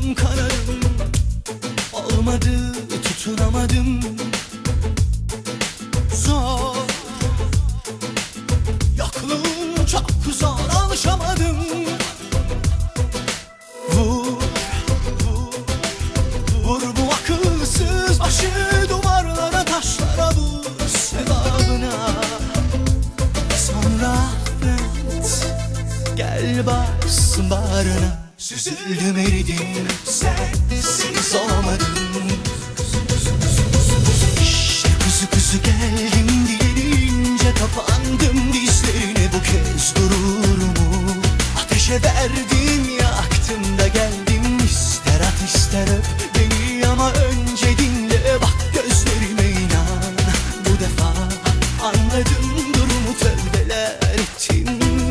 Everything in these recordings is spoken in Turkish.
Kanım kanarım, olmadı, tutunamadım. Zor, yokluğun çok zor, alışamadım. Vur, vur, vur bu akılsız başı duvarlara, taşlara, vur sevabına. Sonra affet, gel baksın bağrına. Süzüldüm eridim, sensiz olamadım. İşte kuzu kuzu geldim diyelince kapandım dizlerine. Bu kez gururumu ateşe verdim, yaktım da geldim. İster at ister öp beni ama önce dinle, bak gözlerime inan. Bu defa anladım durumu, tövbeler ettim.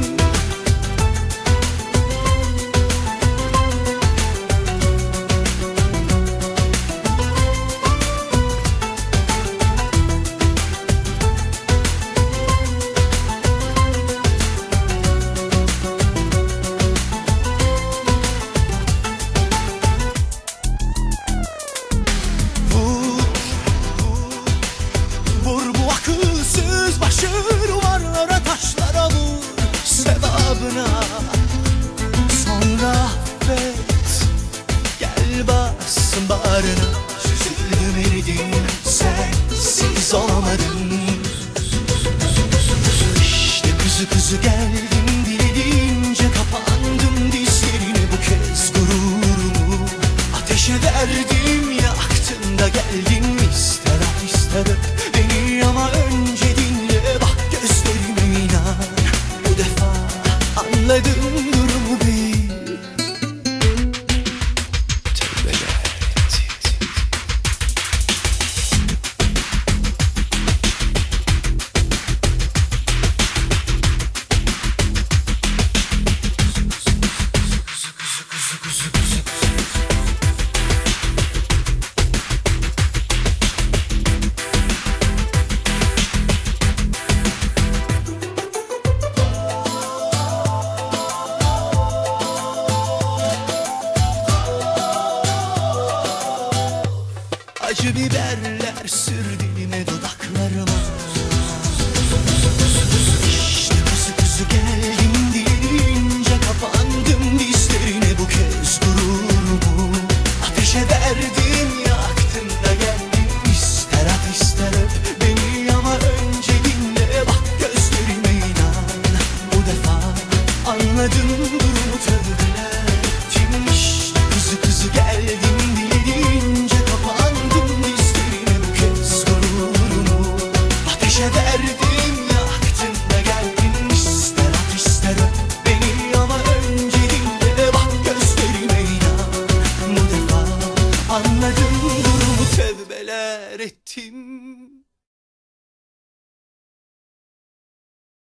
Akılsız başı duvarlara, taşlara, vur sevabına. Sonra affet, gel bassın bağrına. Süzüldüm eridim, sensiz olamadım. İşte kuzu kuzu geldim dilenince kapandım dizlerine. Bu kez gururumu ateşe verdim, yaktım da geldim. İster at ister öp beni ama önce dinle, bak gözlerime inan. Bu defa anladım durumu, bil. Tövbeler ettim. Acı biberler sür dilime, dudaklarıma. İşte kuzu kuzu geldim diyelince kapandım dizlerine. Bu kez gururumu ateşe verdim, yaktım da geldim. İster at ister öp beni ama önce dinle, bak gözlerime inan. Bu defa anladım durumu, tövbeler ettim. İşte kuzu kuzu geldim